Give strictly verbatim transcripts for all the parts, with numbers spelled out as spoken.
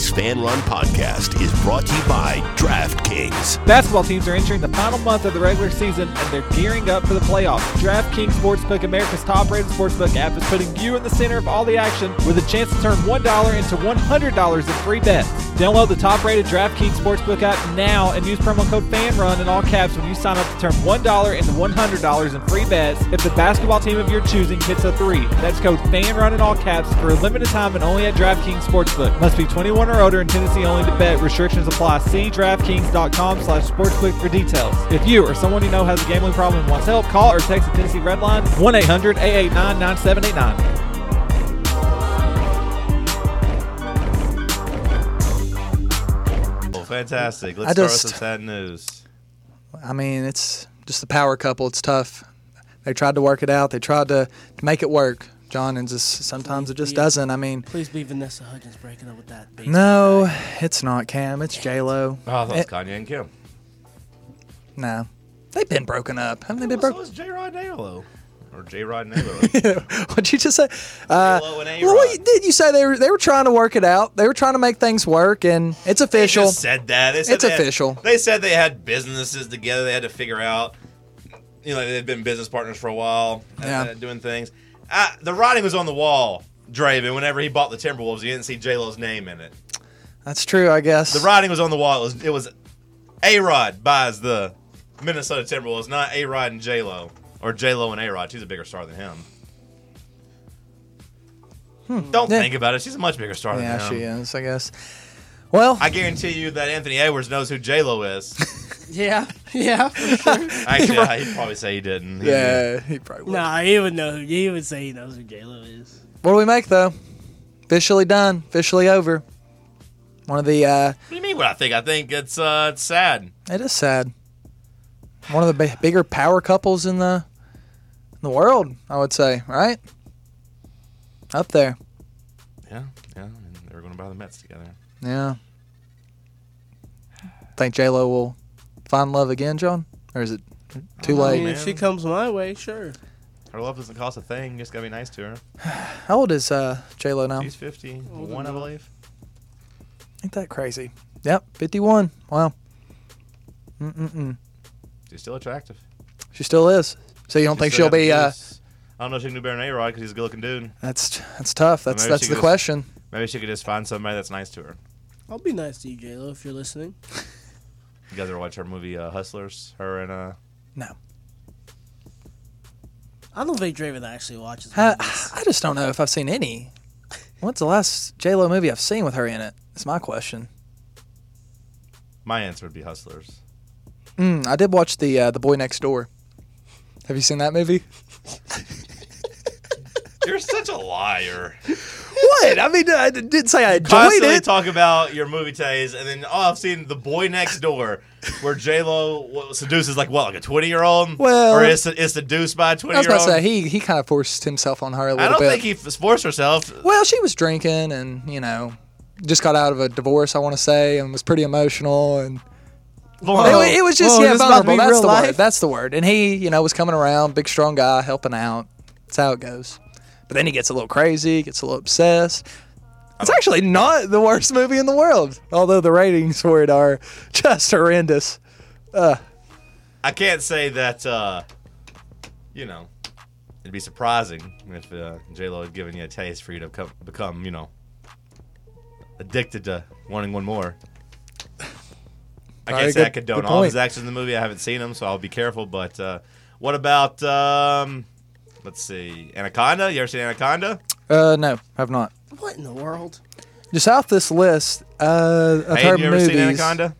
Kings Fan Run podcast is brought to you by DraftKings. Basketball teams are entering the final month of the regular season, and they're gearing up for the playoffs. DraftKings Sportsbook, America's top-rated sportsbook app, is putting you in the center of all the action with a chance to turn one dollar into one hundred dollars in free bets. Download the top-rated DraftKings Sportsbook app now and use promo code FANRUN in all caps when you sign up to turn one dollar into one hundred dollars in free bets if the basketball team of your choosing hits a three. That's code FANRUN in all caps for a limited time and only at DraftKings Sportsbook. Must be twenty-one or older in Tennessee only to bet. Restrictions apply. See DraftKings.com slash sportsbook for details. If you or someone you know has a gambling problem and wants help, call or text the Tennessee Red Line one eight hundred eight eight nine nine seven eight nine. Well, fantastic. Let's I start just- with some sad news. I mean, it's just the power couple. It's tough. They tried to work it out. They tried to, to make it work, John, and just sometimes it just Yeah. doesn't. I mean, Please be Vanessa Hudgens breaking up with that baby. no, it's not Cam. It's J-Lo. Oh, I thought it was Eh, Kanye and Kim. No. They've been broken up. Haven't they been So broken? was J-Rod and A-Lo. Or J-Rod and A-Lo. What'd you just say? Uh, J-Lo and well, what A-Rod. did you say? They were they were trying to work it out. They were trying to make things work, and it's They official. just said that. They said It's they had- official. They said they had businesses together. They had to figure out, you know, they'd been business partners for a while, and, Yeah. uh, doing things. Uh, the writing was on the wall, Draven. Whenever he bought the Timberwolves, he didn't see J-Lo's name in it. That's true, I guess. The writing was on the wall. It was, it was A-Rod buys the Minnesota Timberwolves, not A-Rod and J-Lo. Or J-Lo and A-Rod. She's a bigger star than him. Don't Yeah. think about it. She's a much bigger star yeah, than him. she is. I guess. Well, I guarantee you that Anthony Edwards knows who J-Lo is. Yeah, yeah, for sure. Actually, uh, he'd probably say he didn't. He yeah, he probably would. Nah, he would know. He would say he knows who J-Lo is. What do we make though? Officially done. Officially over. One of the. Uh, What do you mean what I think? I think it's uh, it's sad. it is sad. One of the b- bigger power couples in the in the world, I would say. Right. Up there. Yeah, yeah. And they were going to buy the Mets together. Yeah. Think J Lo will find love again, John, or is it too Oh, I late? mean, man. if she comes my way, sure. Her love doesn't cost a thing. You just got to be nice to her. How old is uh, J Lo now? She's fifty-one, I believe. Ain't that crazy? Yep, fifty-one. Wow. Mm mm mm. She's still attractive. She still is. So you don't think still she'll be? got the Uh, juice. I don't know if she can do better than A-Rod because he's a good-looking dude. that's that's tough. That's maybe that's she the could just- question. Maybe she could just find somebody that's nice to her. I'll be nice to you, J-Lo, if you're listening. You guys ever watch her movie uh, Hustlers? Her and uh. No. I don't think Draven actually watches I, movies. I just don't know if I've seen any. What's the last J Lo movie I've seen with her in it? That's my question. My answer would be Hustlers. Mm, I did watch the uh, the Boy Next Door. Have you seen that movie? You're such a liar. What? I mean, I didn't say I enjoyed Constantly it. talk about your movie taste, and then oh, I've seen The Boy Next Door, where J Lo seduces like what, like a twenty year old, Well- or is, is seduced by a I twenty was year about to say old. he he kind of forced himself on her a little I don't bit. think he f- forced herself. Well, she was drinking and, you know, just got out of a divorce, I want to say, and was pretty emotional. And Whoa. it, it was just, Whoa, yeah, this about to vulnerable. be That's real the life? word. That's the word. And he, you know, was coming around, big, strong guy, helping out. That's how it goes. But then he gets a little crazy, gets a little obsessed. It's actually not the worst movie in the world, although the ratings for it are just horrendous. Uh, I can't say that. Uh, you know, it'd be surprising if uh, J Lo had given you a taste for you to come, become, you know, addicted to wanting one more. I All can't right, say I good- condone good all of his point. actions in the movie. I haven't seen them, so I'll be careful. But uh, what about, um, let's see, Anaconda? You ever seen Anaconda? uh, no, have not. What in the world? Just off this list uh, of Hey, her you ever movies. seen Anaconda?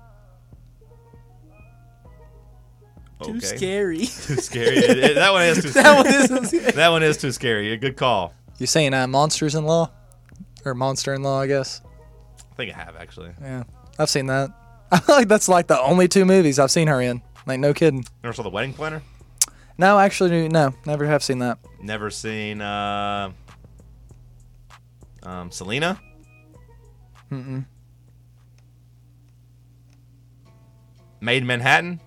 Too Okay. scary. Too scary. It- it- that one is too scary. that one is. That one is too scary. A good call. You seen uh, Monsters in Law? Or Monster in Law, I guess. I think I have, actually. Yeah, I've seen that. I feel like that's like the only two movies I've seen her in. Like, no kidding. Never saw The Wedding Planner? No, actually, no. Never have seen that. Never seen uh, um, Selena? Mm-mm. Made in Manhattan?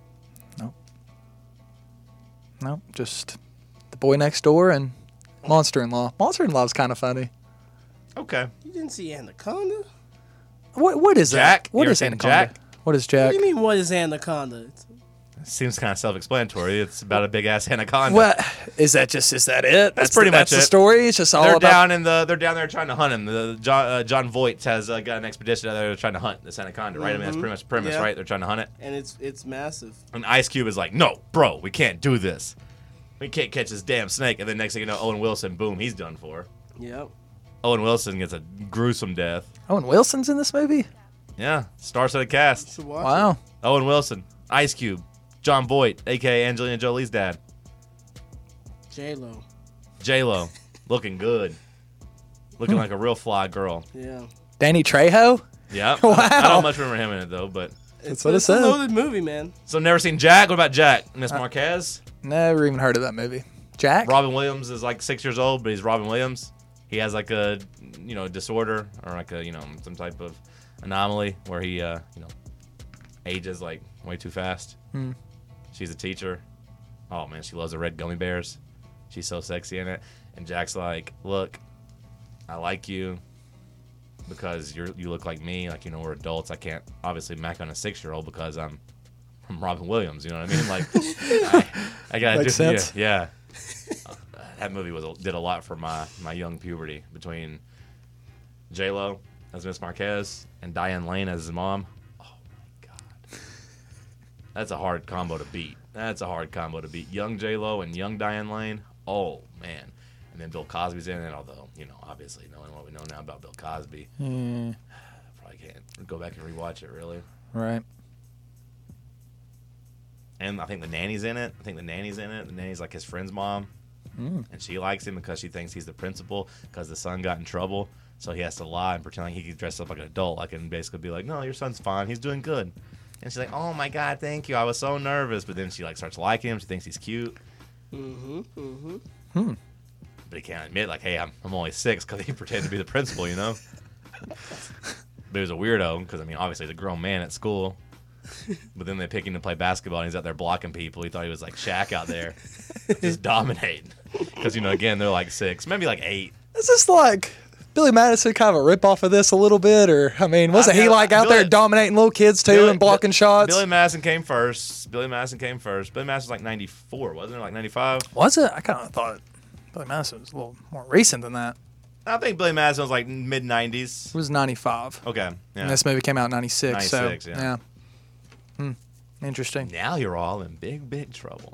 No, just The Boy Next Door and Monster in Law. Monster in Law is kind of funny. Okay. You didn't see Anaconda? What what is Jack? that? What You ever is seen Anaconda? Jack? What is What Jack? do you mean? What is Anaconda? It's- Seems kind of self-explanatory. It's about a big ass anaconda. What is that? Just is that it? That's, pretty the, much that's the it. story. It's just all They're about. down in the. They're down there trying to hunt him. The John uh, John Voight has uh, got an expedition out there trying to hunt this anaconda. Right? I mean, that's pretty much the premise, Yeah. right? They're trying to hunt it. and it's it's massive. And Ice Cube is like, "No, bro, we can't do this. We can't catch this damn snake." And then next thing you know, Owen Wilson, boom, he's done for. Yep. Owen Wilson gets a gruesome death. Owen Wilson's in this movie. Yeah, star-studded cast. So watch Wow. Owen Wilson, Ice Cube, John Voight, aka Angelina Jolie's dad, J Lo. J Lo, looking good, looking like a real fly girl. Yeah. Danny Trejo. Yeah. Wow. I don't much remember him in it though, but It's, what it it's a said. loaded movie, man. so never seen Jack. What about Jack? Miss Marquez. Never even heard of that movie. Jack. Robin Williams is like six years old, but he's Robin Williams. He has like a you know disorder or like a you know some type of anomaly where he uh you know ages like way too fast. Hmm. She's a teacher. Oh man, she loves the red gummy bears. She's so sexy in it. And Jack's like, look, I like you because you're you look like me. Like you know we're adults. I can't obviously mac on a six year old because I'm I'm Robin Williams. You know what I mean? Like I, I gotta Makes do sense. yeah. yeah. Uh, that movie was a- did a lot for my my young puberty between J Lo as Miss Marquez and Diane Lane as his mom. Oh my god, that's a hard combo to beat. That's a hard combo to beat. Young J Lo and young Diane Lane. Oh man, and then Bill Cosby's in it. Although you know, obviously knowing what we know now about Bill Cosby, Mm, probably can't go back and rewatch it really. right. And I think the nanny's in it. I think the nanny's in it. The nanny's like his friend's mom. Mm. And she likes him because she thinks he's the principal because the son got in trouble. So he has to lie and pretend like he can dress up like an adult. Like and basically be like, no, your son's fine. He's doing good. And she's like, oh my God, thank you. I was so nervous. But then she like starts liking him. She thinks he's cute. Mm-hmm. Mm-hmm. Hmm. But he can't admit like, hey, I'm, I'm only six because he pretended to be the principal, you know? But he was a weirdo because, I mean, obviously he's a grown man at school. But then they pick him to play basketball, and he's out there blocking people. He thought he was like Shaq out there, just dominating. Because you know, again, they're like six, maybe like eight. Is this like Billy Madison kind of a rip off of this a little bit, or I mean, wasn't I he mean, like out Billy- there dominating little kids too Billy- and blocking Bi- shots? Billy Madison came first. Billy Madison came first. Billy Madison was like ninety-four, wasn't it? Like ninety-five. Was it? I kind of thought Billy Madison was a little more recent than that. I think Billy Madison was like mid nineties. It was ninety-five. Okay, yeah. And this movie came out in ninety-six. ninety-six, so, yeah. yeah. Hmm. Interesting. Now you're all in big, big trouble.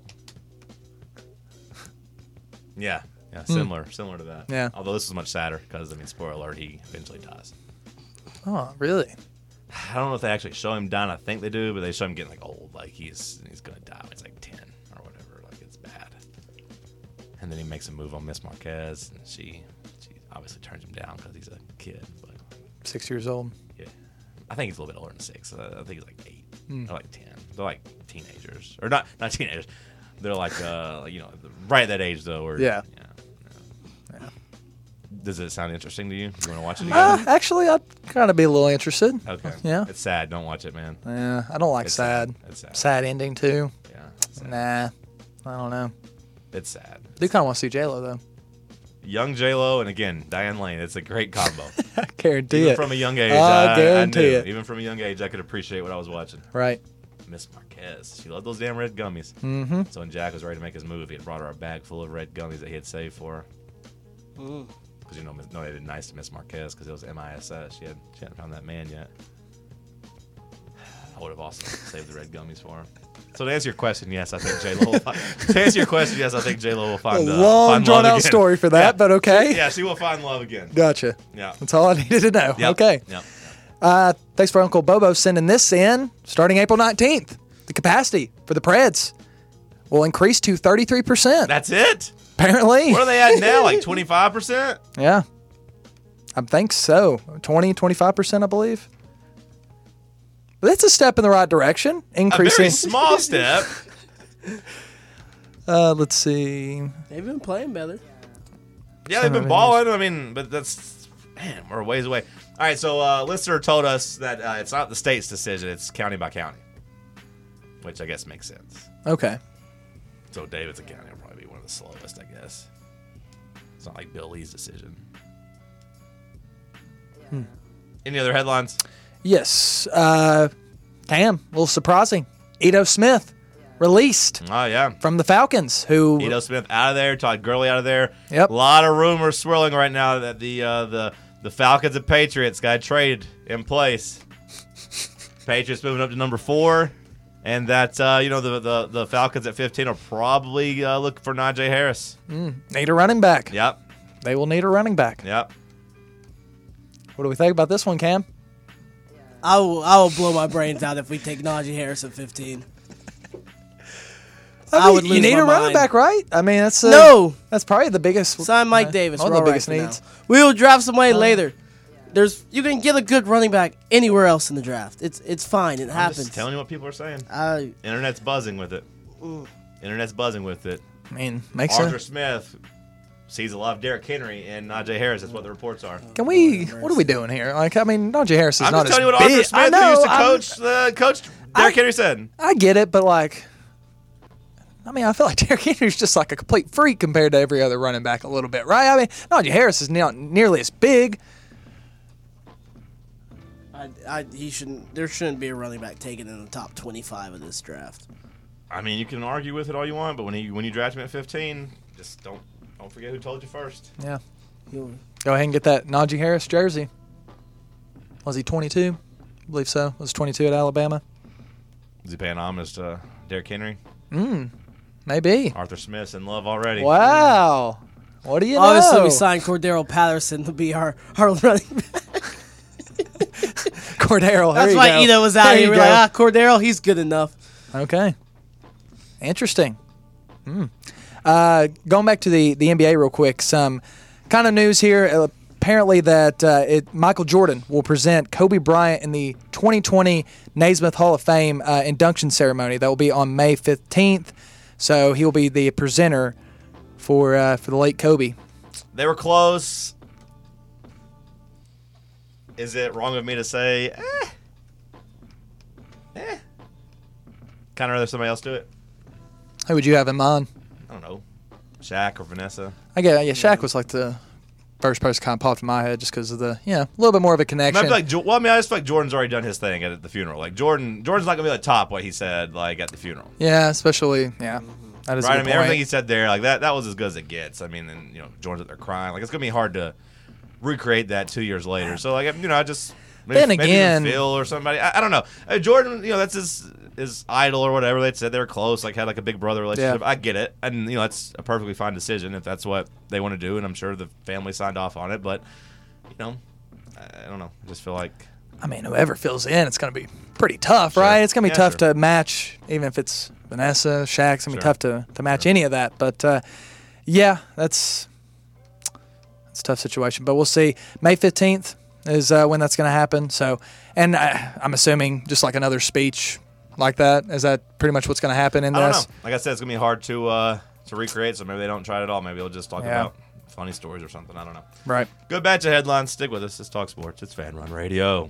yeah, yeah, similar, similar to that. Hmm. Yeah. Although this is much sadder because I mean, spoiler alert, he eventually dies. Oh, really? I don't know if they actually show him dying. I think they do, but they show him getting like old, like he's he's gonna die when he's like ten or whatever. Like it's bad. And then he makes a move on Miss Marquez, and she she obviously turns him down because he's a kid. But Six years old. yeah, I think he's a little bit older than six. Uh, I think he's like eight Hmm. or like ten. They're like teenagers, or not not teenagers. They're like uh you know right at that age though. Where, Yeah. yeah. Yeah. Does it sound interesting to you? You want to watch it Uh, again? actually, I'd kind of be a little interested. Okay. Yeah. It's sad. Don't watch it, man. Yeah, I don't like It's sad. sad. It's sad. Sad ending too. Yeah. It's sad. Nah, I don't know. It's sad. I do kind of want to see J Lo though. Young J Lo and again Diane Lane. It's a great combo. I guarantee Even it. from a young age, I I, I guarantee knew. it. Even from a young age, I could appreciate what I was watching. Right. Miss Marquez. She loved those damn red gummies. Mm-hmm. So when Jack was ready to make his move, he had brought her a bag full of red gummies that he had saved for her. Mm. Because you know, no, they did nice to Miss Marquez because it was M I S S. She had she hadn't found that man yet. I would have also saved the red gummies for her. So to answer your question, yes, I think J Lo. Will find, to answer your question, yes, I think J Lo will A find uh, long, find drawn love out again. story for that, Yeah. but okay. Yeah, she will find love again. Gotcha. Yeah. That's all I needed to know. Yep. Okay. Yep. Uh, thanks for Uncle Bobo sending this in. Starting April nineteenth, the capacity for the Preds will increase to thirty-three percent. That's it. Apparently. What are they at now? Like twenty-five percent? Yeah. I think so. twenty, twenty-five percent, I believe. But that's a step in the right direction. A Increasing. very small step. Uh, let's see. They've been playing better. Yeah, they've been balling. I mean, but that's man, we're a ways away. All right, so uh, listener told us that uh, it's not the state's decision; it's county by county, which I guess makes sense. Okay. So Davidson County will probably be one of the slowest, I guess. It's not like Bill Lee's decision. Hmm. Any other headlines? Yes. Uh, Cam, a little surprising. Ito Smith released Oh, yeah. from the Falcons, who Ito Smith out of there. Todd Gurley out of there. Yep. A lot of rumors swirling right now that the uh, the the Falcons and Patriots got traded in place. Patriots moving up to number four, and that uh, you know the, the the Falcons at fifteen are probably uh, looking for Najee Harris. need a running back. Yep. They will need a running back. Yep. What do we think about this one, Cam? I will, I will blow my brains out if we take Najee Harris at fifteen. I, I mean, would you lose need my a running mind. back, right? I mean, that's uh, No. That's probably the biggest. Sign Mike uh, Davis. One We're of the all biggest right for needs. now. We will draft somebody later. There's you can get a good running back anywhere else in the draft. It's it's fine. It I'm happens. just telling you what people are saying. I, Internet's buzzing with it. Internet's buzzing with it. I mean, makes Arthur sense. Smith sees a lot of Derrick Henry and Najee Harris. That's what the reports are. Can we? What are we doing here? Like, I mean, Najee Harris is I'm not just telling you as what Arthur big. Smith, I know, who used to I'm- coach, uh, coach Derrick Henry, said. I get it, but like, I mean, I feel like Derrick Henry's just like a complete freak compared to every other running back a little bit, right? I mean, Najee Harris is not nearly as big. I, I he shouldn't. There shouldn't be a running back taken in the top twenty-five of this draft. I mean, you can argue with it all you want, but when you when you draft him at fifteen, just don't don't forget who told you first. Yeah. He'll- Go ahead and get that Najee Harris jersey. Was he twenty-two? I believe so. Was twenty-two at Alabama? Is he paying homage to Derrick Henry? Maybe. Arthur Smith's in love already. Wow. What do you Obviously, know? we signed Cordero Patterson to be our, our running back. Cordero. That's there you why go. Ito was out There here. you We're go. like, ah, Cordero, he's good enough. Okay. Interesting. Hmm. Uh, going back to the, the N B A real quick, some kind of news here. Uh, apparently that uh, it, Michael Jordan will present Kobe Bryant in the twenty twenty Naismith Hall of Fame uh, induction ceremony. That will be on May fifteenth. So he will be the presenter for uh, for the late Kobe. They were close. Is it wrong of me to say, eh? Eh. Kind of rather somebody else do it. Who would you have in mind? I don't know. Shaq or Vanessa. I get yeah. Shaq was like the first person kind of popped in my head just because of the yeah a little bit more of a I, mean, I connection. feel like, Jo- well, I mean, I just feel like Jordan's already done his thing at the funeral. Like Jordan, Jordan's not gonna be able to top what he said like at the funeral. yeah, especially yeah. That is a Right? I good mean, point. everything he said there, like that, that was as good as it gets. I mean, and you know, Jordan's up there crying. Like it's gonna be hard to recreate that two years later. So like, you know, I just maybe, Then maybe again- even Phil or somebody. I, I don't know. Uh, Jordan, you know, that's his his idol or whatever. They said they were close, like had like a big brother relationship. Yeah. I get it, and you know, that's a perfectly fine decision if that's what they want to do, and I'm sure the family signed off on it. But you know, I, I don't know. I just feel like. I mean, whoever fills in, it's going to be pretty tough, Sure. right? It's going to be Yeah, tough sure. to match, even if it's Vanessa, Shaq. It's going to be Sure. tough to, to match any of that. But, uh, yeah, that's that's a tough situation. But we'll see. May fifteenth is uh, when that's going to happen. So, and I, I'm assuming just like another speech like that. Is that pretty much what's going to happen in I don't this? know. Like I said, it's gonna be hard to uh, to recreate. So maybe they don't try it at all. Maybe they'll just talk Yeah. about funny stories or something. I don't know. Right. Good batch of headlines. Stick with us. It's Talk Sports. It's Fan Run Radio.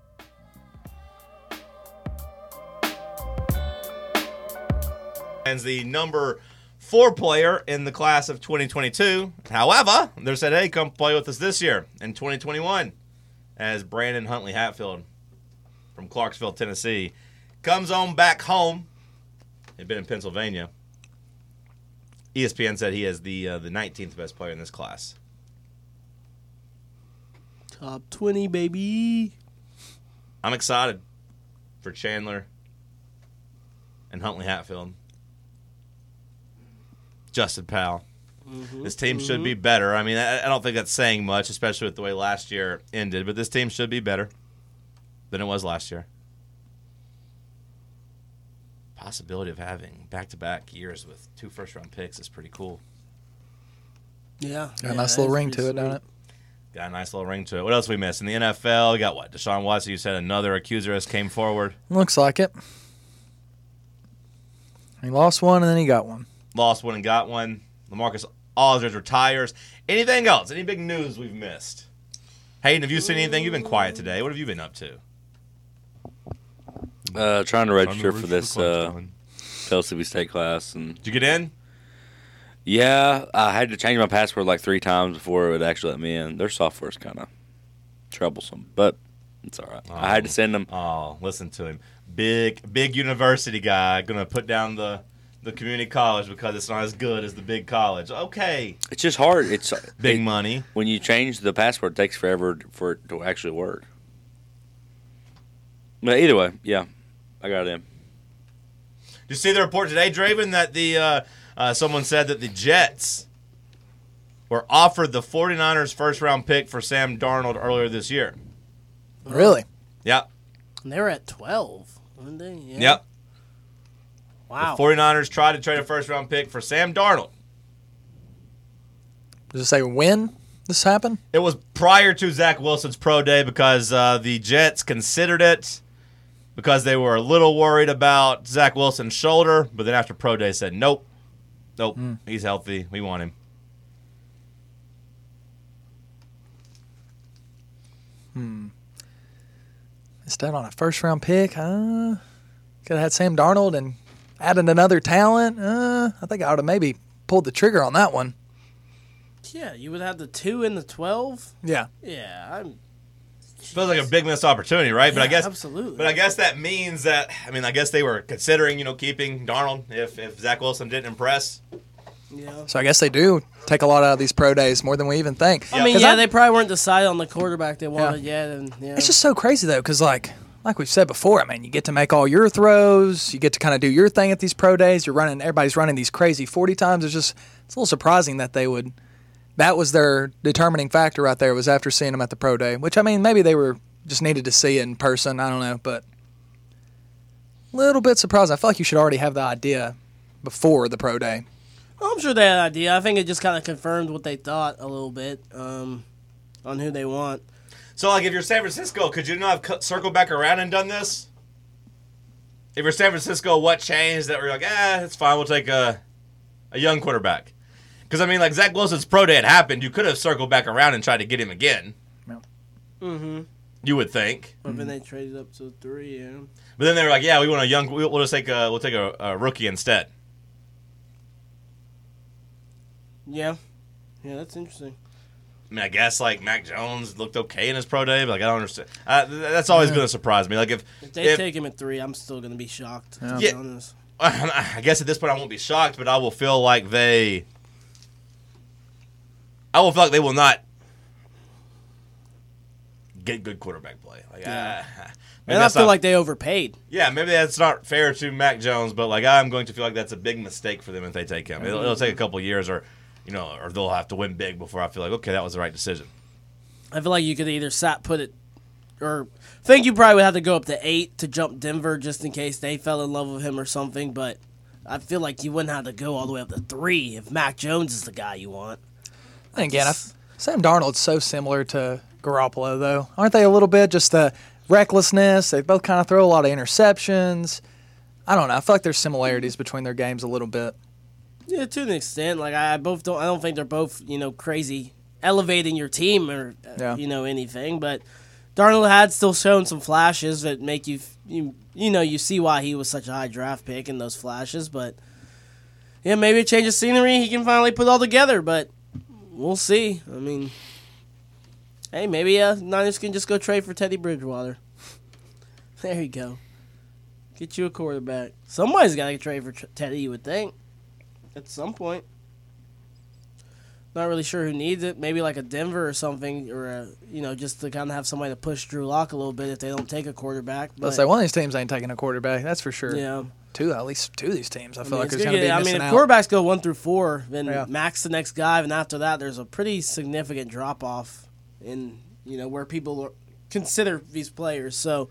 And the number four player in the class of twenty twenty-two. However, they said, hey, come play with us this year in twenty twenty-one as Brandon Huntley Hatfield from Clarksville, Tennessee, comes on back home. He'd been in Pennsylvania. E S P N said he is the uh, the nineteenth best player in this class. Top twenty, baby. I'm excited for Chandler and Huntley Hatfield. Justin Powell. This team should be better. I mean, I, I don't think that's saying much, especially with the way last year ended, but this team should be better than it was last year. Possibility of having back-to-back years with two first-round picks is pretty cool. Yeah. Got a yeah, nice little that's ring to pretty it, don't sweet. it? Got a nice little ring to it. What else we missed? In the N F L, we got what? Deshaun Watson, you said another accuser has came forward. Looks like it. He lost one and then he got one. Lost one and got one. LaMarcus Aldridge retires. Anything else? Any big news we've missed? Hayden, have you seen anything? You've been quiet today. What have you been up to? Uh, trying to register for this uh, L C B State class, and Did you get in? yeah, I had to change my password like three times before it would actually let me in. Their software's kind of troublesome, but It's all right. Oh. I had to send them. Oh, listen to him. Big, big university guy going to put down the, the community college because it's not as good as the big college. Okay. It's just hard. It's Big it, money. When you change the password, it takes forever for it to actually work. But either way, yeah, I got it in. Did you see the report today, Draven, that the uh, uh, someone said that the Jets were offered the 49ers first-round pick for Sam Darnold earlier this year? Really? Yep. And they were at twelve, weren't they? Yeah. Yep. Wow. The 49ers tried to trade a first-round pick for Sam Darnold. Does it say when this happened? It was prior to Zach Wilson's pro day because uh, the Jets considered it because they were a little worried about Zach Wilson's shoulder, but then after pro day said, nope, nope, Mm. he's healthy. We want him. Instead on a first round pick, uh, could have had Sam Darnold and added another talent. Uh, I think I would have maybe pulled the trigger on that one. Yeah, you would have the two and the twelve. Yeah. Yeah, I'm. Feels like a big missed opportunity, right? But I Yeah, guess absolutely. But I guess that means that I mean I guess they were considering, you know, keeping Darnold if, if Zach Wilson didn't impress. Yeah. So I guess they do take a lot out of these pro days, more than we even think. I mean, 'Cause yeah, I- they probably weren't decided on the quarterback they wanted yet, and yeah. It's just so crazy though, because like like we've said before, I mean, you get to make all your throws, you get to kind of do your thing at these pro days. You're running, everybody's running these crazy forty times. It's just it's a little surprising that they would. That was their determining factor right there. Was after seeing them at the pro day, which I mean, maybe they were just needed to see it in person. I don't know, but a little bit surprised. I feel like you should already have the idea before the pro day. Well, I'm sure they had an idea. I think it just kind of confirmed what they thought a little bit um, on who they want. So, like, if you're San Francisco, could you not have cut, circled back around and done this? If you're San Francisco, what changed that we're like, eh, it's fine, we'll take a, a young quarterback? Because, I mean, like, Zach Wilson's pro day had happened. You could have circled back around and tried to get him again. Mm-hmm. You would think. But then they traded up to three, yeah. But then they were like, yeah, we want a young, we'll, we'll just take a, we'll take a, a rookie instead. Yeah. Yeah, that's interesting. I mean, I guess, like, Mac Jones looked okay in his pro day, but, like, I don't understand. Uh, th- that's always going to surprise me. Like, if... If they if, take him at three, I'm still going to be shocked, to Yeah. be honest. I guess at this point I won't be shocked, but I will feel like they... I will feel like they will not get good quarterback play. Like, Yeah. uh, maybe And I that's feel not- like they overpaid. Yeah, maybe that's not fair to Mac Jones, but, like, I'm going to feel like that's a big mistake for them if they take him. It'll, it'll take a couple years or... You know, or they'll have to win big before I feel like, okay, that was the right decision. I feel like you could either sat put it, or I think you probably would have to go up to eight to jump Denver just in case they fell in love with him or something. But I feel like you wouldn't have to go all the way up to three if Mac Jones is the guy you want. And again, I, Sam Darnold's so similar to Garoppolo, though, aren't they? A little bit, just the recklessness. They both kind of throw a lot of interceptions. I don't know. I feel like there's similarities between their games a little bit. Yeah, to an extent. Like I both don't. I don't think they're both you know crazy elevating your team or uh, Yeah. you know anything. But Darnold had still shown some flashes that make you you you know you see why he was such a high draft pick in those flashes. But yeah, maybe a change of scenery he can finally put all together. But we'll see. I mean, hey, maybe uh, Niners can just go trade for Teddy Bridgewater. There you go. Get you a quarterback. Somebody's got to trade for Teddy. You would think. At some point. Not really sure who needs it. Maybe like a Denver or something, or a, you know, just to kind of have somebody to push Drew Lock a little bit if they don't take a quarterback. Let's say one of these teams ain't taking a quarterback. That's for sure. Yeah. Two, at least two of these teams. I feel I mean, like it's there's gonna going to be get- I missing mean, if out. quarterbacks go one through four, then Yeah. Mac's the next guy, and after that, there's a pretty significant drop off in you know where people are, consider these players. So,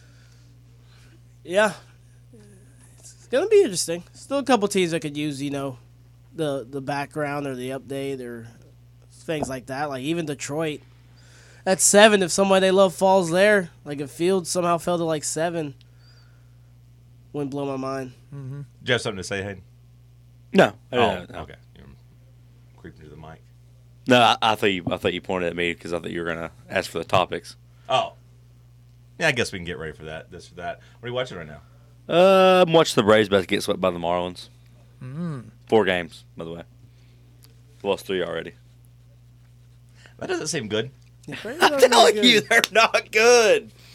yeah, it's gonna be interesting. Still a couple teams that could use you know the the background or the update or things like that. Like even Detroit at seven, if somebody they love falls there, like if Fields somehow fell to like seven, wouldn't blow my mind. Do you have something to say, Hayden? No. Oh, no, no. okay. You're creeping through the mic. No, I, I thought you. I thought you pointed at me because I thought you were gonna ask for the topics. Oh. Yeah, I guess we can get ready for that, this or that. What are you watching right now? Uh, I'm watching the Braves about to get swept by the Marlins. Mm. Four games, by the way. Lost three already. That doesn't seem good. I'm telling you, they're not good.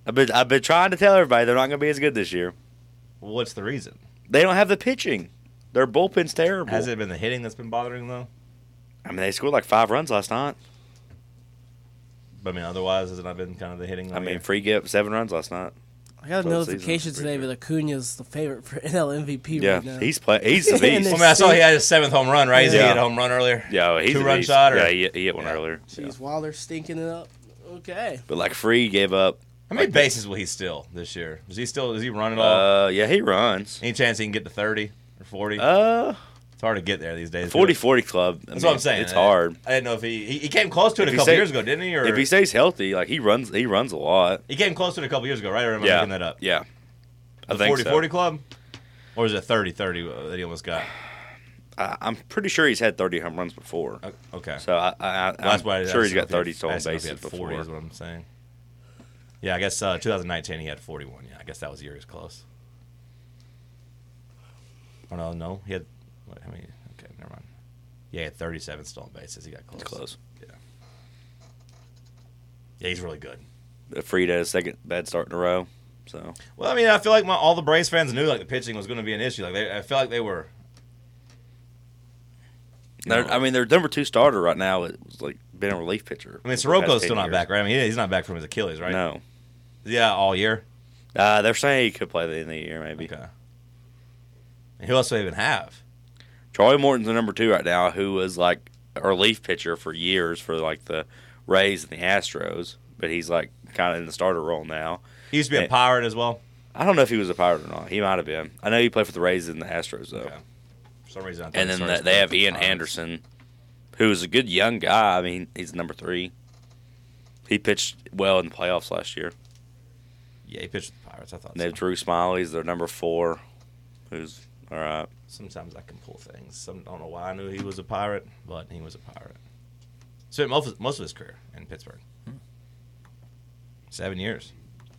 I've been I've been trying to tell everybody they're not going to be as good this year. Well, what's the reason? They don't have the pitching. Their bullpen's terrible. Has it been the hitting that's been bothering them, though? I mean, they scored like five runs last night. But I mean, otherwise, has it not been kind of the hitting? I mean, Free gave up seven runs last night. I got a Close notification season, today pretty that Acuna's the favorite for N L M V P Yeah, right now. he's play. He's the And beast. they- Well, I mean, I saw he had his seventh home run, right? He Yeah. hit a home run earlier. Yeah, he's a Two-run beast. shot, or- Yeah, he, he hit one Yeah. earlier. Jeez, Wilder stinking it up. Okay. But like Free gave up. How many like, bases will he steal this year? Is he still? Is he running all? Uh, yeah, he runs. Any chance he can get to thirty or forty? Uh, it's hard to get there these days. forty forty club. I That's mean, what I'm saying. It's I- hard. I didn't know if he he, he came close to it If a he couple stay- years ago, didn't he? Or If he stays healthy, like he runs, he runs a lot. he came close to it a couple years ago, right? Or am I Yeah, making that up? yeah. I The think forty so. forty club, or is it thirty thirty that he almost got? I, I'm pretty sure he's had thirty home runs before. O- Okay. So I, I, Well, I'm that's why I sure asked he's got if he had- thirty I stolen asked if he bases had before. forty is what I'm saying. Yeah, I guess uh, twenty nineteen he had forty-one. Yeah, I guess that was the year he was close. Oh no, no, he had. What, how many? Okay, never mind. Yeah, he had thirty-seven stolen bases. He got close. Close. Yeah. Yeah, he's really good. Free had his second bad start in a row. So Well, I mean, I feel like my, all the Braves fans knew like the pitching was going to be an issue. Like they, I feel like they were. you They're- know- I mean, their number two starter right now is like been a relief pitcher. I mean, for the past Soroko's ten still not years. back, right? I mean, he- he's not back from his Achilles, right? No, Yeah, all year. uh, they're saying he could play the end of the year maybe. Okay. And who else do they even have? Charlie Morton's the number two right now, who was like a relief pitcher for years for like the Rays and the Astros, but he's like kind of in the starter role now. He used to be a Hey. Pirate as well. I don't know if he was a Pirate or not. He might have been. I know he played for the Rays and the Astros though. Okay. For some reason, I thought And he then started the, they have playing Ian for the Pirates. Anderson, who is a good young guy. I mean, he's number three. He pitched well in the playoffs last year. Yeah, he pitched with the Pirates. I thought And they have so. Drew Smiley's their number four, who's all right. Sometimes I can pull things. Some I don't know why I knew he was a Pirate, but he was a Pirate. Spent most of, most of his career in Pittsburgh. Seven years.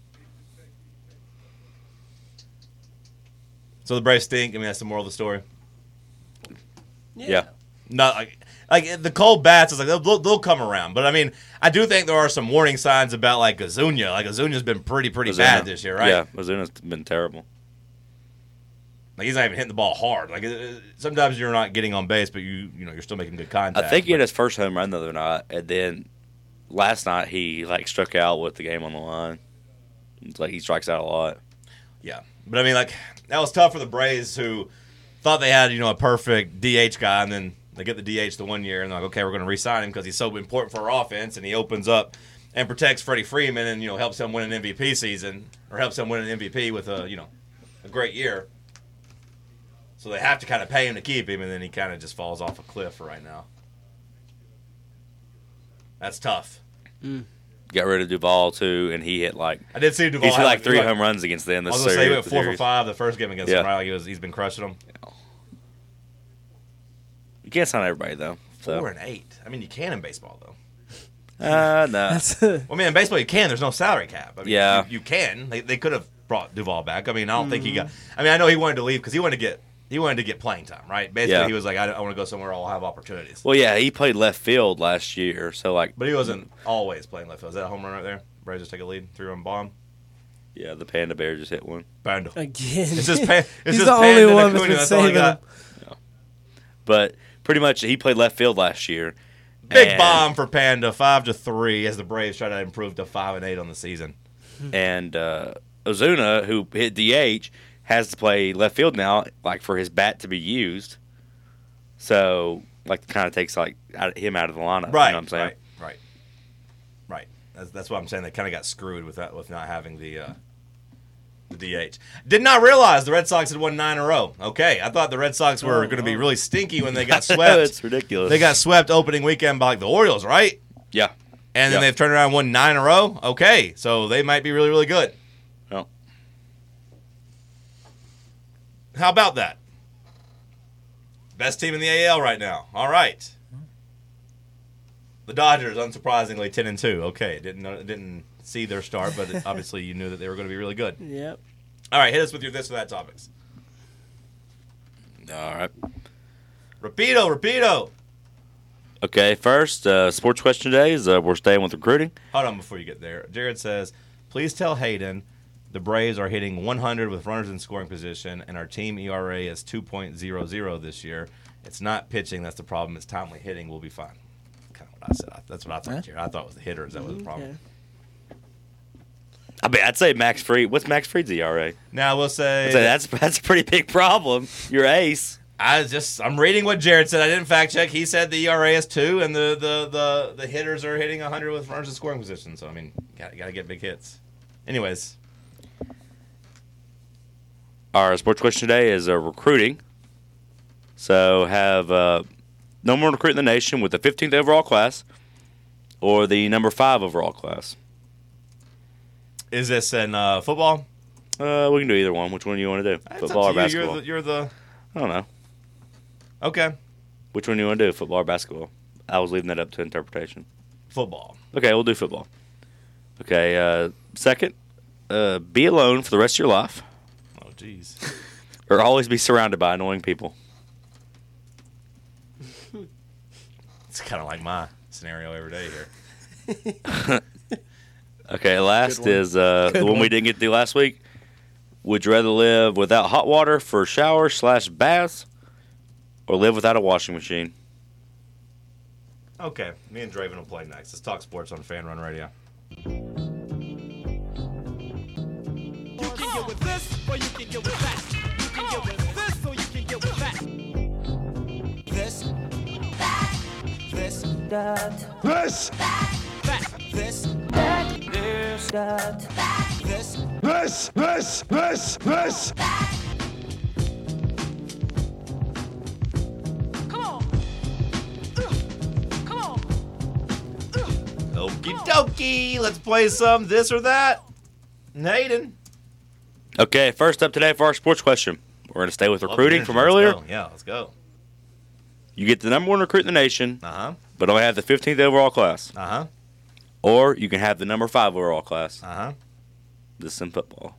So the Braves stink. I mean, that's the moral of the story. Yeah. Not like like the cold bats is like they'll, they'll, they'll come around, but I mean I do think there are some warning signs about like Ozuna. Like Ozuna's been pretty pretty Ozuna. bad this year, right? Yeah, Ozuna's been terrible. Like he's not even hitting the ball hard. Like uh, sometimes you're not getting on base, but you you know you're still making good contact. I think he but- had his first home run the other night, and then last night he like struck out with the game on the line. It's like he strikes out a lot. Yeah, but I mean like that was tough for the Braves who thought they had you know a perfect D H guy, and then they get the D H the one year, and they're like, okay, we're going to re-sign him because he's so important for our offense, and he opens up and protects Freddie Freeman, and you know helps him win an M V P season, or helps him win an M V P with a you know a great year. So they have to kind of pay him to keep him, and then he kind of just falls off a cliff right now. That's tough. Got rid of Duvall too, and he hit like I did see Duvall he's hit had, like three he was home runs against them I this was gonna say he series. went four for series. five the first game against Yeah. him, right? Like he was, he's been crushing them. You can't sign everybody though. So. Four and eight. I mean, you can in baseball though. Uh, no. That's Well, I mean, in baseball you can. There's no salary cap. I mean, Yeah. you, you can. They, they could have brought Duvall back. I mean, I don't think he got. I mean, I know he wanted to leave because he wanted to get he wanted to get playing time, right? Basically, Yeah. he was like, I, I want to go somewhere I'll have opportunities. Well, yeah, he played left field last year, so like, But he wasn't always playing left field. Is that a home run right there? Braves just take a lead, three run bomb. yeah, the Panda Bear just hit one. Bando. again. It's just pan, it's He's just the Panda only and one that's Acuna. been That's all I saving got. him. But pretty much, he played left field last year. Big and, bomb for Panda, five to three, as the Braves try to improve to five and eight on the season. And uh, Ozuna, who hit D H, has to play left field now, like for his bat to be used. So, like, kind of takes like out, him out of the lineup. Right, You know what I'm saying? right, right, right. That's, that's what I'm saying. They kind of got screwed with that, with not having the uh, the D H. Did not realize the Red Sox had won nine in a row. Okay, I thought the Red Sox were going to be really stinky when they got swept. It's ridiculous. They got swept opening weekend by like the Orioles, right? yeah. And then Yeah. they've turned around and won nine in a row. Okay, so they might be really, really good. Well, How about that? Best team in the A L right now. All right. The Dodgers, unsurprisingly, ten and two. Okay, didn't know, didn't see their start, but obviously you knew that they were going to be really good. Yep. All right, hit us with your this or that topics. all right. Rapido, Rapido. Okay, first, uh, sports question today is uh, we're staying with recruiting. Hold on before you get there. Jared says Please tell Hayden the Braves are hitting one hundred with runners in scoring position, and our team E R A is two point oh oh this year. It's not pitching that's the problem. It's timely hitting. We'll be fine. Kind of what I said. That's what I thought, Jared. I thought it was the hitters that was the problem. Okay. I mean, I'd say Max Fried. What's Max Fried's E R A? Now, we'll say, I'd say that's that's a pretty big problem. Your ace. I just I'm reading what Jared said. I didn't fact check. He said the E R A is two, and the the, the, the hitters are hitting one hundred with runners in scoring position. So I mean, got got to get big hits. Anyways, Our sports question today is uh, recruiting. So have uh, number one recruit in the nation with the fifteenth overall class, or the number five overall class. is this in uh, football? Uh, we can do either one. Which one do you want to do? It's Football up or to you. basketball? You're the, you're the I don't know. okay. Which one do you want to do? Football or basketball? I was leaving that up to interpretation. Football. Okay, we'll do football. Okay, uh, second, uh, be alone for the rest of your life, Oh, jeez. or always be surrounded by annoying people. It's kind of like my scenario every day here. Okay, last one. is uh, the one, one. we didn't get to last week. Would you rather live without hot water for showers slash baths, or live without a washing machine? Okay, me and Draven will play next. Let's talk sports on Fan Run Radio. You can get with this, or you can get with that. You can get with this, or you can get with that. This, that, this, that, This, that, this, that, this, that, that, this. this, this, this, this. Come on. Ugh. Come on. Ugh. Okie dokie. Let's play some this or that. Hayden. Okay, first up today for our sports question. We're going to stay with Love recruiting the from energy. earlier. Let's go. Yeah, let's go. You get the number one recruit in the nation, Uh huh. but only have the fifteenth overall class. Uh huh. Or you can have the number five overall class. Uh huh. This is in football.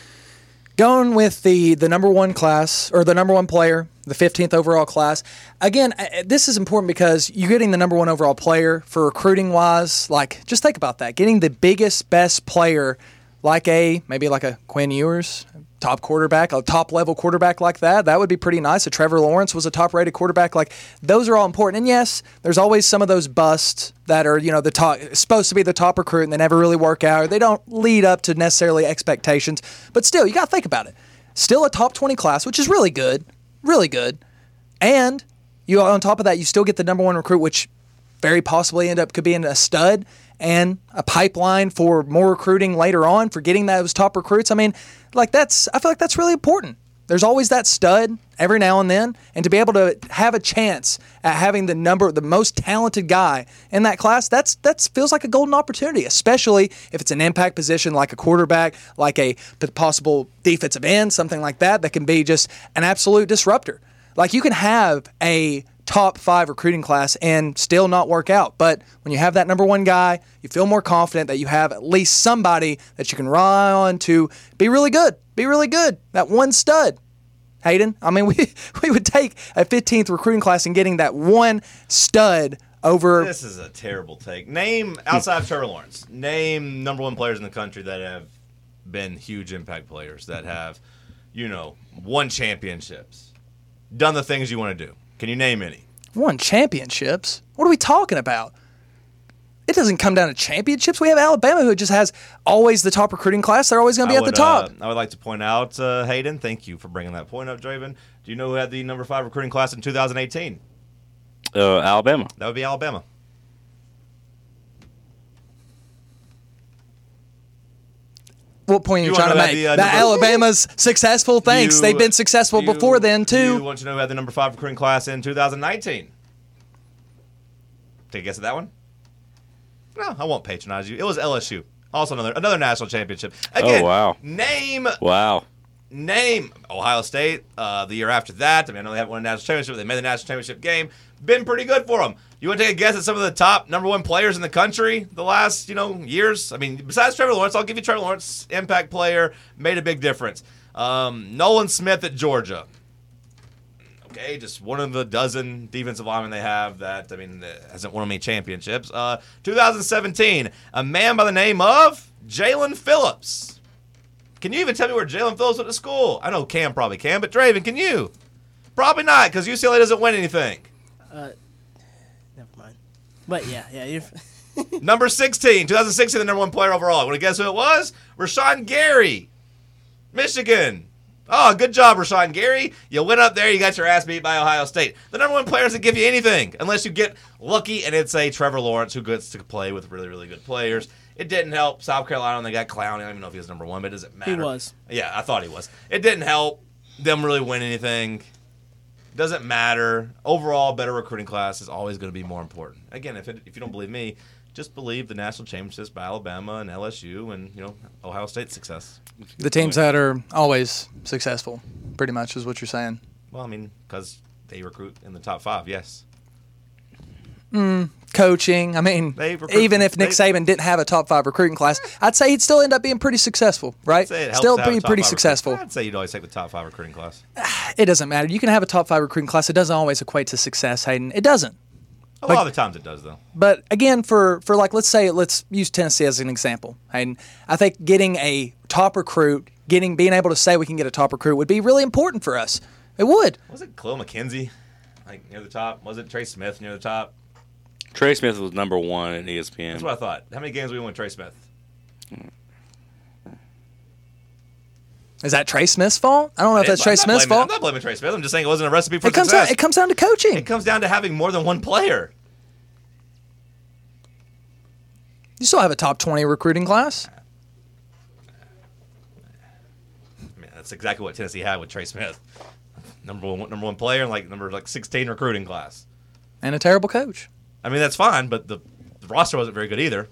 Going with the the number one class or the number one player, the fifteenth overall class. Again, I- this is important because you're getting the number one overall player for recruiting wise. Like, just think about that. Getting the biggest, best player, like a maybe like a Quinn Ewers, top quarterback, a top level quarterback like that. That would be pretty nice. A Trevor Lawrence was a top rated quarterback. Like, those are all important. And yes, there's always some of those busts that are, you know, the top, supposed to be the top recruit and they never really work out, or they don't lead up to necessarily expectations. But still, you got to think about it. Still a top twenty class, which is really good, really good. And you, on top of that, you still get the number one recruit, which very possibly end up could be in a stud and a pipeline for more recruiting later on for getting those top recruits. I mean, like that's, I feel like that's really important. There's always that stud every now and then, and to be able to have a chance at having the number, the most talented guy in that class, that's that's feels like a golden opportunity, especially if it's an impact position like a quarterback, like a p- possible defensive end, something like that, that can be just an absolute disruptor. Like, you can have a top five recruiting class and still not work out. But when you have that number one guy, you feel more confident that you have at least somebody that you can rely on to be really good. Be really good. That one stud. Hayden, I mean, we we would take a fifteenth recruiting class and getting that one stud over. This is a terrible take. Name, outside of Trevor Lawrence, name number one players in the country that have been huge impact players, that have, you know, won championships, done the things you want to do. Can you name any? Won championships? What are we talking about? It doesn't come down to championships. We have Alabama, who just has always the top recruiting class. They're always going to be I at the would, top. Uh, I would like to point out, uh, Hayden, thank you for bringing that point up, Draven. Do you know who had the number five recruiting class in two thousand eighteen? Uh, Alabama. That would be Alabama. What point are you, You trying to wanna know make? the, uh, that number- Alabama's successful. Thanks. You- They've been successful you- before then, too. You want to know who had the number five recruiting class in two thousand nineteen? Take a guess at that one? No, I won't patronize you. It was L S U. Also another another national championship. Again, Oh, wow. Name Wow. name Ohio State. Uh, the year after that, I mean, I know they haven't won a national championship, but they made the national championship game. Been pretty good for them. You want to take a guess at some of the top number one players in the country the last, you know, years? I mean, besides Trevor Lawrence, I'll give you Trevor Lawrence, impact player, made a big difference. Um, Nolan Smith at Georgia. Okay, just one of the dozen defensive linemen they have that, I mean, that hasn't won any championships. Uh, two thousand seventeen, a man by the name of Jalen Phillips. Can you even tell me where Jalen Phillips went to school? I know Cam probably can, but Draven, can you? Probably not, because U C L A doesn't win anything. Uh, never mind. But yeah, yeah. You're Number sixteen, twenty sixteen, the number one player overall. Want to guess who it was? Rashawn Gary, Michigan. Oh, good job, Rashawn Gary. You went up there, you got your ass beat by Ohio State. The number one player doesn't give you anything unless you get lucky, and it's a Trevor Lawrence who gets to play with really, really good players. It didn't help South Carolina when they got Clowney. I don't even know if he was number one, but it doesn't matter. He was. Yeah, I thought he was. It didn't help them really win anything. Doesn't matter. Overall, better recruiting class is always going to be more important. Again, if it, if you don't believe me, just believe the national championships by Alabama and L S U and, you know, Ohio State's success. The teams that are always successful, pretty much, is what you're saying. Well, I mean, because they recruit in the top five, yes. Mm, coaching. I mean, They recruit- even if Nick they- Saban didn't have a top five recruiting class, I'd say he'd still end up being pretty successful, right? Say it helps Still to have be a top pretty five successful. recruiting- I'd say you'd always take the top five recruiting class. It doesn't matter. You can have a top five recruiting class. It doesn't always equate to success, Hayden. It doesn't. A Like- lot of the times it does, though. But again, for, for like, let's say, let's use Tennessee as an example. Hayden, I think getting a top recruit, getting being able to say we can get a top recruit would be really important for us. It would. Was it Khalil McKenzie, like, near the top? Was it Trey Smith near the top? Trey Smith was number one at E S P N. That's what I thought. How many games we won with Trey Smith? Is that Trey Smith's fault? I don't know if that's I'm Trey not Smith's blaming- fault. I'm not blaming Trey Smith. I'm just saying it wasn't a recipe for It comes success. down. It comes down to coaching. It comes down to having more than one player. You still have a top twenty recruiting class. I mean, that's exactly what Tennessee had with Trey Smith. Number one, number one player, and like number like sixteen recruiting class. And a terrible coach. I mean, that's fine, but the, the roster wasn't very good either.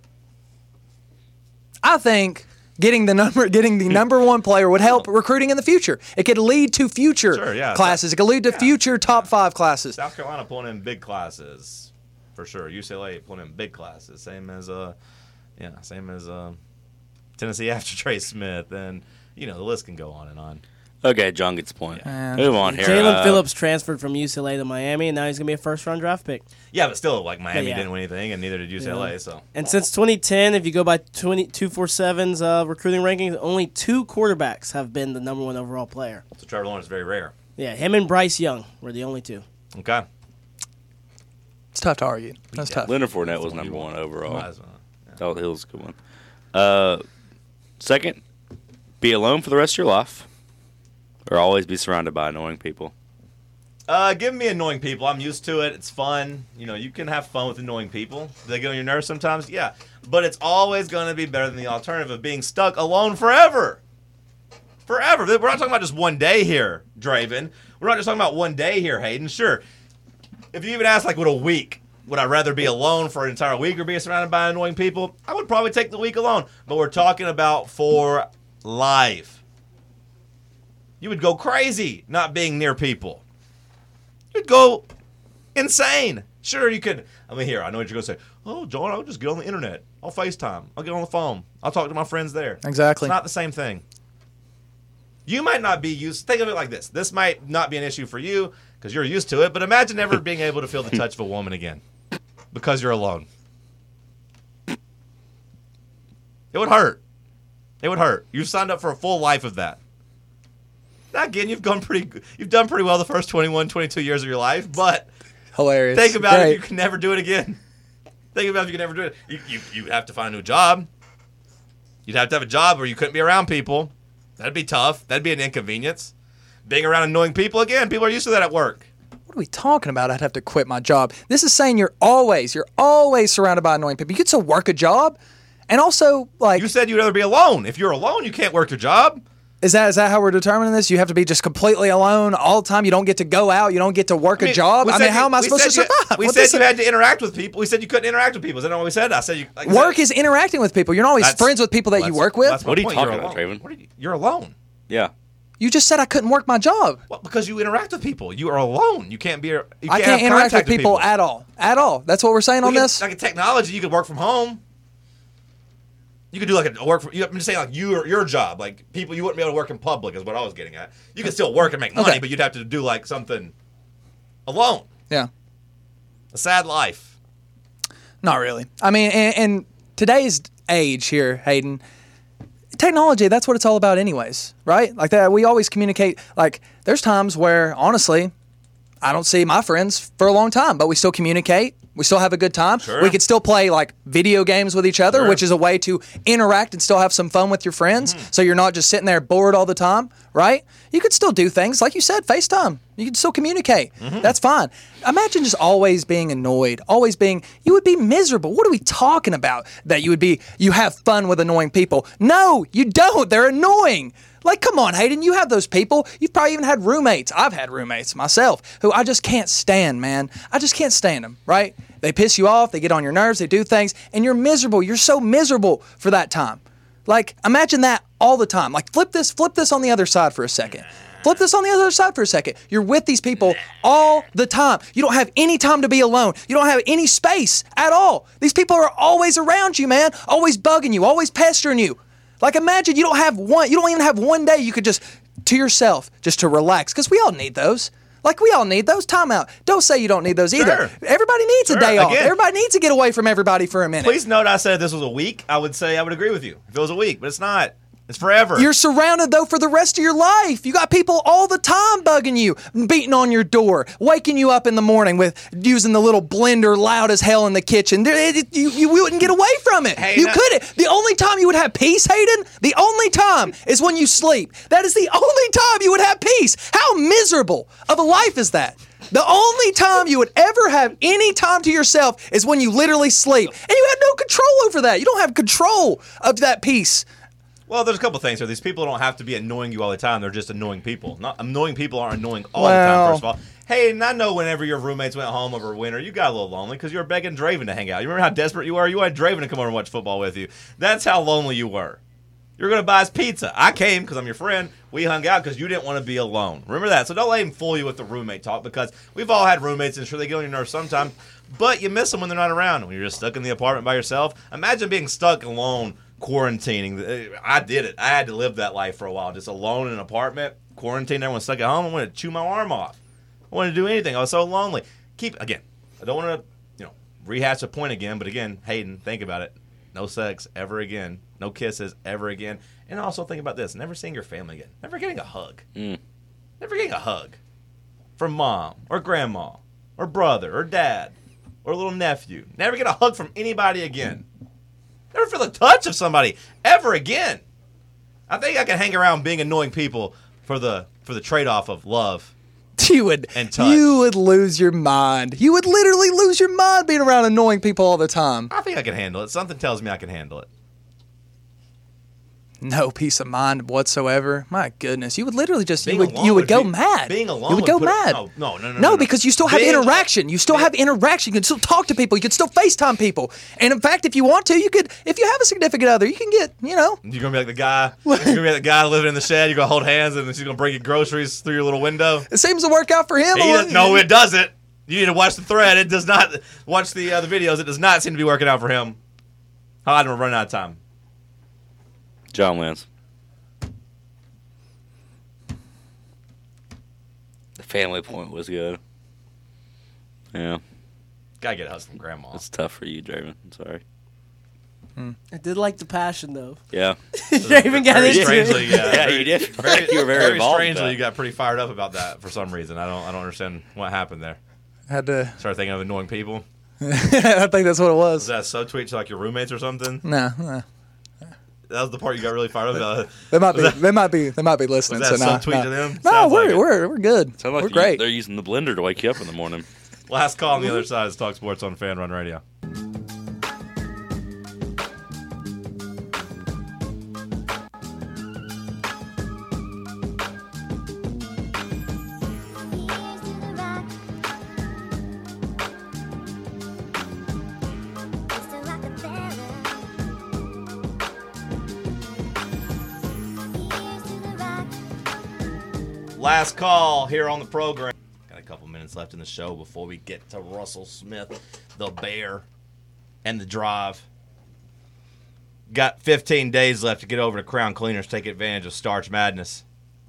I think getting the number getting the number one player would help recruiting in the future. It could lead to future Sure, yeah. classes. It could lead to Yeah. future top five classes. South Carolina pulling in big classes, for sure. U C L A pulling in big classes, same as uh, yeah, same as uh, Tennessee after Trey Smith, and you know the list can go on and on. Okay, John gets the point. Yeah. Move on here. Jalen Uh, Phillips transferred from U C L A to Miami, and now he's gonna be a first-round draft pick. Yeah, but still, like Miami Yeah. didn't win anything, and neither did U C L A. Yeah. So And since twenty ten, if you go by two forty-seven's uh, recruiting rankings, only two quarterbacks have been the number one overall player. so Trevor Lawrence is very rare. Yeah, him and Bryce Young were the only two. Okay. It's tough to argue. That's tough. Leonard Fournette That's was the one number you one want. overall. Might as well. Oh, he was a good one. Uh, second, be alone for the rest of your life, or always be surrounded by annoying people. Uh, give me annoying people. I'm used to it. It's fun. You know, you can have fun with annoying people. Do they get on your nerves sometimes? Yeah. But it's always going to be better than the alternative of being stuck alone forever. Forever. We're not talking about just one day here, Draven. We're not just talking about one day here, Hayden. Sure. If you even ask, like, what a week, would I rather be alone for an entire week or be surrounded by annoying people? I would probably take the week alone. But we're talking about for life. You would go crazy not being near people. You'd go insane. Sure, you could. I mean, here, I know what you're going to say. Oh, John, I'll just get on the internet. I'll FaceTime. I'll get on the phone. I'll talk to my friends there. Exactly. It's not the same thing. You might not be used. Think of it like this. This might not be an issue for you because you're used to it, but imagine never being able to feel the touch of a woman again because you're alone. It would hurt. It would hurt. You've signed up for a full life of that. Now, again, you've gone pretty. good- You've done pretty well the first twenty-one, twenty-two years of your life, but Hilarious. think about Great. it if you can never do it again. Think about if you can never do it. You, you, you'd have to find a new job. You'd have to have a job where you couldn't be around people. That'd be tough. That'd be an inconvenience. Being around annoying people, again, people are used to that at work. What are we talking about? I'd have to quit my job. This is saying you're always, you're always surrounded by annoying people. You could still work a job, and also like, You said you'd rather be alone. If you're alone, you can't work your job. is that is that how we're determining this? You have to be just completely alone all the time. You don't get to go out. You don't get to work I mean, a job. we I said mean, how you- am I we supposed to said you- survive? We What said this- you had to interact with people. We said you couldn't interact with people. Is that not what we said? I said you. Like I work said, is interacting with people. You're not always that's- friends with people that you that's- work with. that's my What are you point. talking You're about, alone. Draven? What are you, you're alone. Yeah. You just said I couldn't work my job. Well, because you interact with people. You are alone. You can't be. You can't I can't have interact with contact people, at all. At all. That's what we're saying We on could- this. Like a technology, you could work from home. You could do like a work. For, I'm just saying, like your your job, like people you wouldn't be able to work in public is what I was getting at. You could still work and make money, Okay. but you'd have to do like something alone. Yeah. A sad life. Not really. I mean, and, and today's age here, Hayden, technology, that's what it's all about anyways, right? Like that, we always communicate. Like there's times where, honestly, I don't see my friends for a long time, but we still communicate. We still have a good time. Sure. We could still play like video games with each other, Sure. which is a way to interact and still have some fun with your friends. Mm-hmm. So you're not just sitting there bored all the time, right? You could still do things, like you said, FaceTime. You can still communicate. Mm-hmm. That's fine. Imagine just always being annoyed, always being, you would be miserable. What are we talking about? That you would be, you have fun with annoying people. No, you don't. They're annoying. Like, come on, Hayden, you have those people. You've probably even had roommates. I've had roommates myself who I just can't stand, man. I just can't stand them, right? They piss you off. They get on your nerves. They do things, and you're miserable. You're so miserable for that time. Like, imagine that all the time. Like, flip this, flip this on the other side for a second. Flip this on the other side for a second. You're with these people all the time. You don't have any time to be alone. You don't have any space at all. These people are always around you, man. Always bugging you, always pestering you. Like, imagine you don't have one, you don't even have one day you could just, to yourself, just to relax. Because we all need those. Like, we all need those. Time out. Don't say you don't need those either. Sure. Everybody needs Sure. a day off. Again. Everybody needs to get away from everybody for a minute. Please note I said if this was a week, I would say I would agree with you. If it was a week, but it's not. It's forever. You're surrounded, though, for the rest of your life. You got people all the time bugging you, beating on your door, waking you up in the morning with using the little blender loud as hell in the kitchen. There- it- it- You, you wouldn't get away from it. Hey, you now- couldn't. The only time you would have peace, Hayden, the only time is when you sleep. That is the only time you would have peace. How miserable of a life is that? The only time you would ever have any time to yourself is when you literally sleep. And you have no control over that. You don't have control of that peace. Well, there's a couple things here. These people don't have to be annoying you all the time. They're just annoying people. Not annoying people aren't annoying all the Well- time, first of all. Hey, and I know whenever your roommates went home over winter, you got a little lonely because you were begging Draven to hang out. You remember how desperate you were? You wanted Draven to come over and watch football with you. That's how lonely you were. You were going to buy us pizza. I came because I'm your friend. We hung out because you didn't want to be alone. Remember that. So don't let him fool you with the roommate talk because we've all had roommates and sure they get on your nerves sometimes, but you miss them when they're not around. When you're just stuck in the apartment by yourself, imagine being stuck alone quarantining. I did it. I had to live that life for a while, just alone in an apartment, quarantined. Everyone stuck at home. I wanted to chew my arm off. I wanted to do anything. I was so lonely. Keep again. I don't want to, you know, rehash the point again. But again, Hayden, think about it. No sex ever again. No kisses ever again. And also think about this: never seeing your family again. Never getting a hug. Mm. Never getting a hug from mom or grandma or brother or dad or little nephew. Never get a hug from anybody again. Never feel the touch of somebody ever again. I think I can hang around being annoying people for the for the trade-off of love. You would, And touch. you would lose your mind. You would literally lose your mind being around annoying people all the time. I think I can handle it. Something tells me I can handle it. No peace of mind whatsoever. My goodness, you would literally just Being you would alone you would would go be- mad. being alone you would would go put it- mad. no, no, no, no, no, no, no. because you still have Being al- interaction. You still being- have interaction. You can still talk to people. You can still FaceTime people. And in fact, if you want to, you could. If you have a significant other, you can get. You know, You're gonna be like the guy. You're gonna be like the guy living in the shed. You're gonna hold hands, and she's gonna bring you groceries through your little window. it seems to work out for him. He a doesn't- little- no, it doesn't. You need to watch the thread. It does not. Watch the uh, the videos. It does not seem to be working out for him. Hard, we're running out of time. John wins. The family point was good. Yeah, Gotta get a hug from grandma. it's tough for you, Draven. Sorry. I did like the passion though. Yeah. Draven got Very into strangely, it. yeah. Yeah, very- you did. Very, You were very involved with strangely, that. you got pretty fired up about that for some reason. I don't. I don't understand what happened there. Had to. Started thinking of annoying people. I think that's what it Was was. that a subtweet to like your roommates or something? No, no. That was the part you got really fired up about. They might be. Was that- They might be. They might be listening. was that so a no, subtweet no. to them? No, Sounds we're like it. we're we're good. Sounds like we're you- great. they're using the blender to wake you up in the morning. Last call on the other side is Talk Sports on Fan Run Radio. Last call here on the program. Got a couple minutes left in the show before we get to Russell Smith, the Bear, and the drive. Got fifteen days left to get over to Crown Cleaners, take advantage of Starch Madness.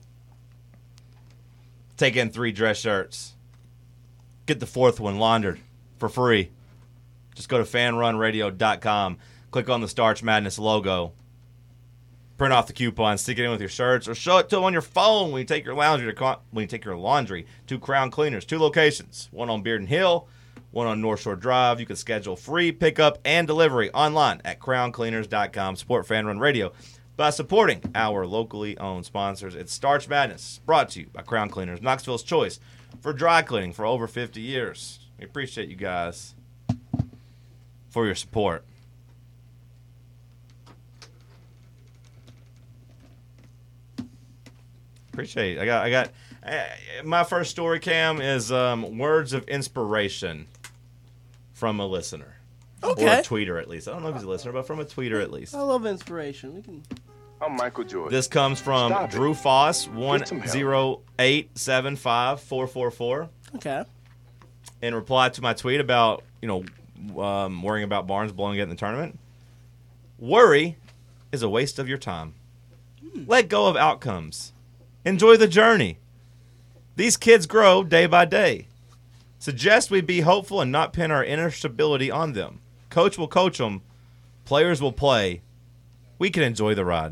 Take in three dress shirts. Get the fourth one laundered for free. Just go to fan run radio dot com. Click on the Starch Madness logo. Print off the coupon, stick it in with your shirts, or show it to them on your phone when you take your laundry to when you take your laundry to Crown Cleaners. Two locations, one on Bearden Hill, one on North Shore Drive. You can schedule free pickup and delivery online at crown cleaners dot com. Support Fan Run Radio by supporting our locally owned sponsors. It's Starch Madness, brought to you by Crown Cleaners, Knoxville's choice for dry cleaning for over fifty years. We appreciate you guys for your support. Appreciate it. I got, I got. Uh, my first story, Cam, is um, words of inspiration from a listener, Okay. or a tweeter at least. I don't know if he's a listener, but from a tweeter at least. I love inspiration. We can. I'm Michael Jordan. This comes from Stop it. Drew Foss, one some help. zero eight seven five four four four. Okay. In reply to my tweet about, you know, um, worrying about Barnes blowing it in the tournament. Worry is a waste of your time. Let go of outcomes. Enjoy the journey. These kids grow day by day. Suggest we be hopeful and not pin our inner stability on them. Coach will coach them. Players will play. We can enjoy the ride.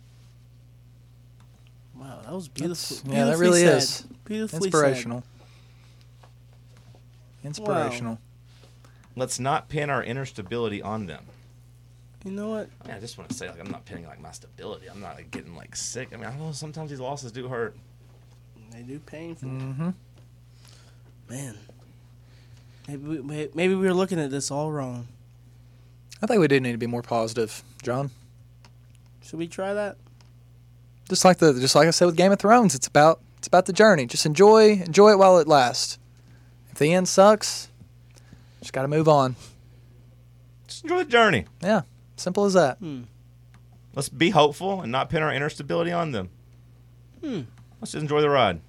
Wow, that was beautiful. Yeah, that beautifully really said. is. Beautifully Inspirational. Inspirational. Let's not pin our inner stability on them. Said. You know what? I mean, I just want to say, like, I'm not pinning like my stability. I'm not like, getting like sick. I mean, I know sometimes these losses do hurt. They do painful. Mm-hmm. Man. Maybe we, maybe we were looking at this all wrong. I think we do need to be more positive, John. Should we try that? Just like the just like I said with Game of Thrones, it's about it's about the journey. Just enjoy enjoy it while it lasts. If the end sucks, just got to move on. Just enjoy the journey. Yeah, simple as that. Hmm. Let's be hopeful and not pin our inner stability on them. Hmm. Let's just enjoy the ride.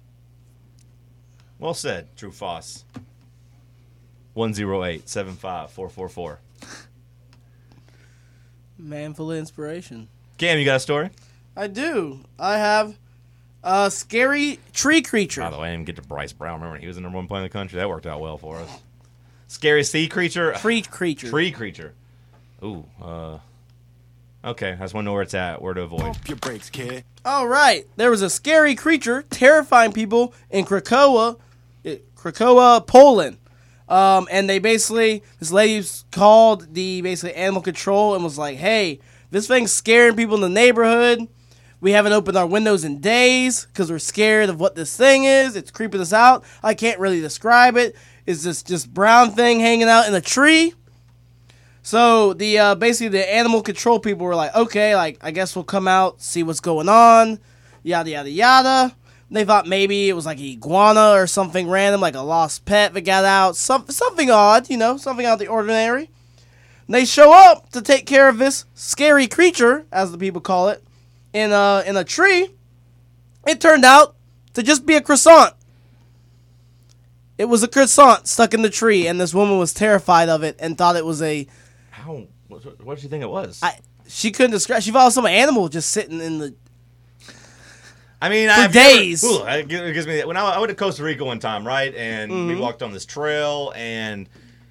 Well said, Drew Foss. one zero eight seven five four four four. Man full of inspiration. Cam, you got a story? I do. I have a scary tree creature. By the way, I didn't get to Bryce Brown. Remember when he was the number one player in the country? That worked out well for us. Scary sea creature? Tree creature. Tree creature. Ooh, uh... Okay, I just want to know where it's at, where to avoid. Pump your brakes, kid. All right. There was a scary creature terrifying people in Krakow, eh, Krakow, Poland. Um, and they basically, this lady called the basically animal control and was like, hey, this thing's scaring people in the neighborhood. We haven't opened our windows in days because we're scared of what this thing is. It's creeping us out. I can't really describe it. It's this just brown thing hanging out in a tree. So the uh, basically the animal control people were like, okay, like I guess we'll come out, see what's going on, yada yada yada. They thought maybe it was like an iguana or something random, like a lost pet that got out, some, something odd, you know, something out of the ordinary. And they show up to take care of this scary creature, as the people call it, in a, in a tree. It turned out to just be a croissant. It was a croissant stuck in the tree, and this woman was terrified of it and thought it was a... How? What, what did you think it was? I, she couldn't describe... She thought it was some animal just sitting in the... I mean, For I've days. Never, ooh, it gives it gives me when I, I went to Costa Rica one time, right? And Mm-hmm. we walked on this trail, and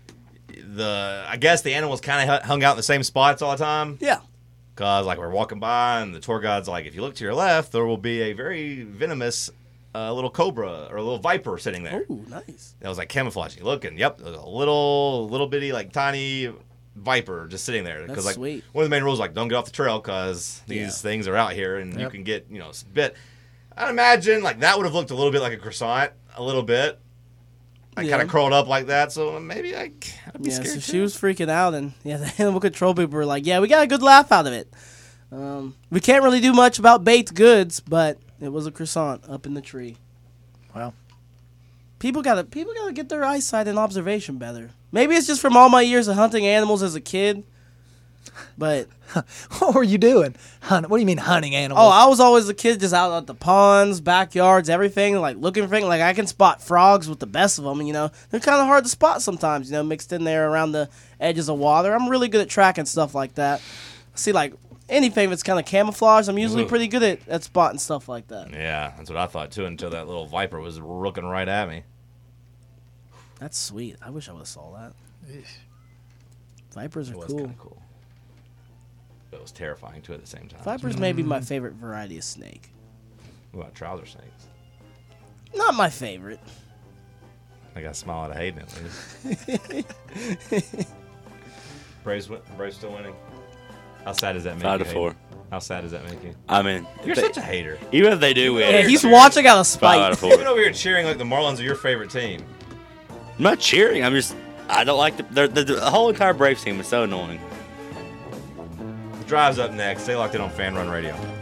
the I guess the animals kind of hung out in the same spots all the time. Yeah. Cause like we're walking by, and the tour guide's like, if you look to your left, there will be a very venomous uh, little cobra or a little viper sitting there. Ooh, nice. That was like camouflaging. Looking, yep, there's a little, little bitty, like tiny viper just sitting there. That's like sweet. one of the main rules, like don't get off the trail because these Yeah. things are out here and you Yep. can get, you know, bit. I imagine like that would have looked a little bit like a croissant, a little bit. I Yeah. kind of curled up like that, so maybe I, I'd be Yeah, scared. so she too. was freaking out, and yeah, the animal control people were like, yeah, we got a good laugh out of it. Um, we can't really do much about baked goods, but it was a croissant up in the tree. Wow. People gotta people gotta get their eyesight and observation better. Maybe it's just from all my years of hunting animals as a kid. But What were you doing? Hunt, what do you mean hunting animals? oh, I was always a kid just out at the ponds, backyards, everything, like looking for things. Like I can spot frogs with the best of them, and you know they're kind of hard to spot sometimes. You know, mixed in there around the edges of water. I'm really good at tracking stuff like that. See, like anything that's kind of camouflage, I'm usually Ooh. pretty good at, at spotting stuff like that. Yeah, that's what I thought too. Until that little viper was looking right at me. That's sweet. I wish I would have saw that. Vipers are It was cool. kind of cool. but it was terrifying too at the same time. Vipers may be my favorite variety of snake. What about trouser snakes? Not my favorite. I got a smile out of Hayden at least. Braves, win- Braves still winning. How sad does that make Five you? to four. Hayden? How sad does that make you? I mean, You're they- such a hater. even if they do win, Yeah, he's cheering. watching out of five out of spite. four. Even over here cheering like the Marlins are your favorite team. I'm not cheering. I'm just. I don't like the the, the, the whole entire Braves team is so annoying. The drive's up next. Stay locked in on Fan Run Radio.